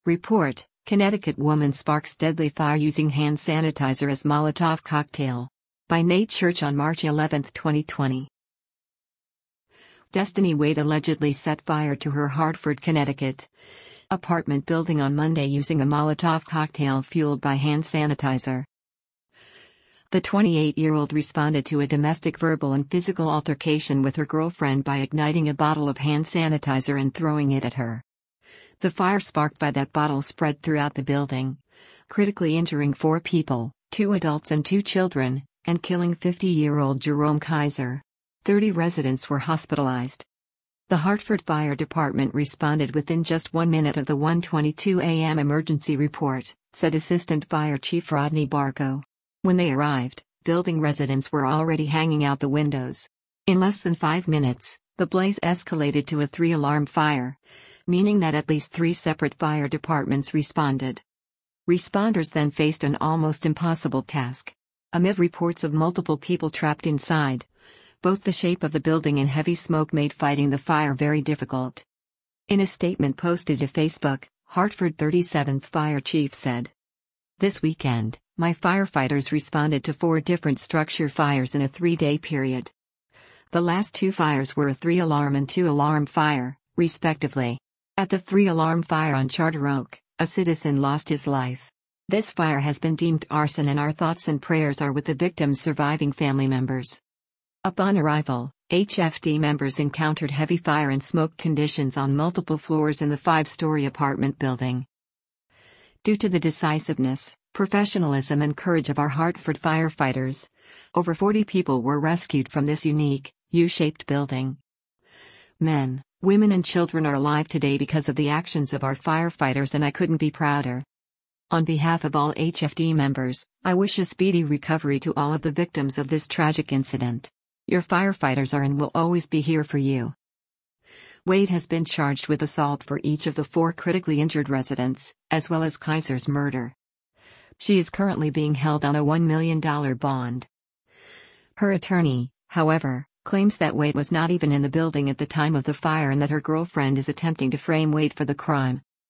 Report: Connecticut woman sparks deadly fire using hand sanitizer as Molotov cocktail. By Nate Church on March 11, 2020. Destiny Wade allegedly set fire to her Hartford, Connecticut apartment building on Monday using a Molotov cocktail fueled by hand sanitizer. The 28-year-old responded to a domestic verbal and physical altercation with her girlfriend by igniting a bottle of hand sanitizer and throwing it at her. The fire sparked by that bottle spread throughout the building, critically injuring 4 people, 2 adults and 2 children, and killing 50-year-old Jerome Kaiser. 30 residents were hospitalized. The Hartford Fire Department responded within just 1 minute of the 1:22 a.m. emergency report, said Assistant Fire Chief Rodney Barco. When they arrived, building residents were already hanging out the windows. In less than 5 minutes, the blaze escalated to a 3-alarm fire, meaning that at least 3 separate fire departments responded. Responders then faced an almost impossible task. Amid reports of multiple people trapped inside, both the shape of the building and heavy smoke made fighting the fire very difficult. In a statement posted to Facebook, Hartford 37th Fire Chief said, "This weekend, my firefighters responded to 4 different structure fires in a 3-day period. The last 2 fires were a 3-alarm and 2-alarm fire, respectively. At the 3-alarm fire on Charter Oak, a citizen lost his life. This fire has been deemed arson and our thoughts and prayers are with the victims' surviving family members." Upon arrival, HFD members encountered heavy fire and smoke conditions on multiple floors in the 5-story apartment building. Due to the decisiveness, professionalism and courage of our Hartford firefighters, over 40 people were rescued from this unique, U-shaped building. Men, women and children are alive today because of the actions of our firefighters, and I couldn't be prouder. On behalf of all HFD members, I wish a speedy recovery to all of the victims of this tragic incident. Your firefighters are and will always be here for you. Wade has been charged with assault for each of the 4 critically injured residents, as well as Kaiser's murder. She is currently being held on a $1 million bond. Her attorney, however, claims that Wade was not even in the building at the time of the fire and that her girlfriend is attempting to frame Wade for the crime.